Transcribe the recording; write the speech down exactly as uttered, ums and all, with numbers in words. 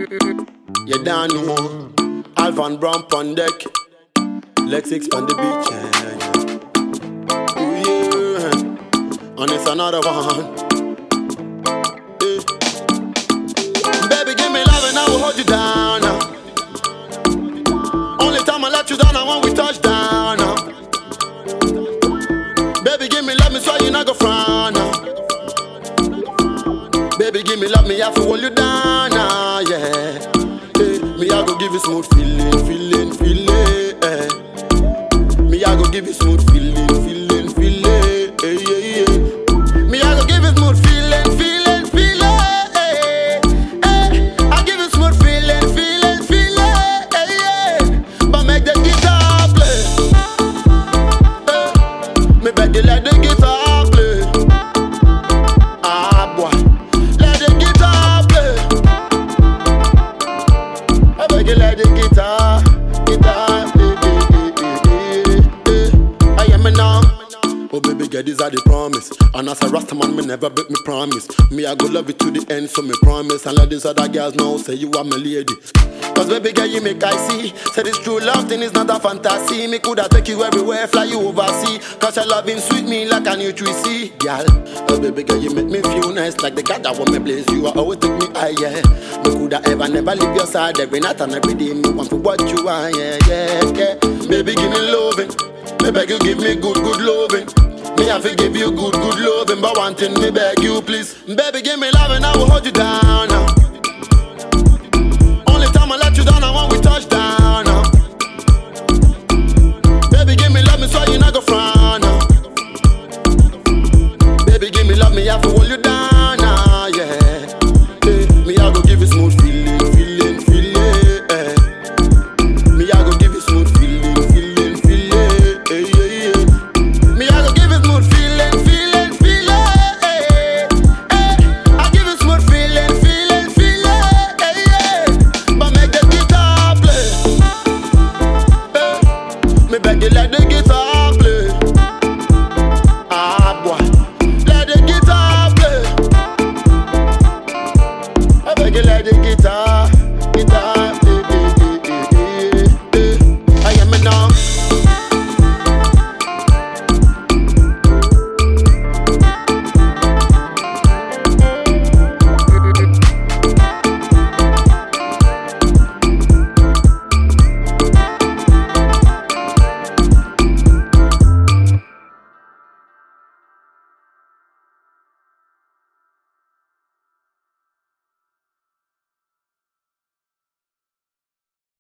You don't know. Alvan Brown on deck. Lexix on the beach. Yeah, yeah. Ooh, yeah. And it's another one. Yeah. Baby, give me love and I will hold you down now. Only time I let you down is when we touch down now. Baby, give me love, me so you not go frown now. Baby, give me love, me have to hold you down now, yeah. Hey, me I go give you smooth feeling, feeling, feeling, eh. Me I go give you smooth feeling, feeling, feeling, eh, yeah, yeah. Me I go give you smooth feeling, feeling, feeling, eh, eh. I give you smooth feeling, feeling, feeling, eh, yeah. But make the guitar play, eh. Me beg you let the guitar play. Ah boy. Let the guitar, guitar, eh, eh, eh, eh, eh. I am a now. Oh baby girl, these are the promise. And as a Rasta man, me never break me promise. Me I go love you to the end, so me promise. And let these other girls know, say you are my lady. Cause baby girl, you make I see. Say this true love thing is not a fantasy. Me coulda take you everywhere, fly you overseas. Cause your loving sweet me like a nutrition, girl. Oh baby girl, you make me feel nice like the God that want me blaze. You are always take me high, yeah. Me coulda ever never leave your side. Every night and every day, me want to what you are, yeah, yeah, yeah. Baby, give me loving. Me beg you, give me good, good loving. Me have to give you good, good loving. But one thing, me beg you, please. Baby, give me love and I will hold you down now. Only time I let you down, I when we touch down now. Baby, give me love, me so you not go frown now. Baby, give me love, me have to hold you down now, yeah. Hey, me I go give you smooth feeling, feeling, feeling, eh. Me I go give you smooth feeling, feeling, feeling, eh, yeah, yeah. Me I go give you smooth feeling, feeling, feeling, eh, eh. I give you smooth feeling, feeling, feeling, eh, yeah. But make the guitar play, eh. Me beg you let the guitar play. Ah boy, let the guitar play. I beg you let the guitar, guitar.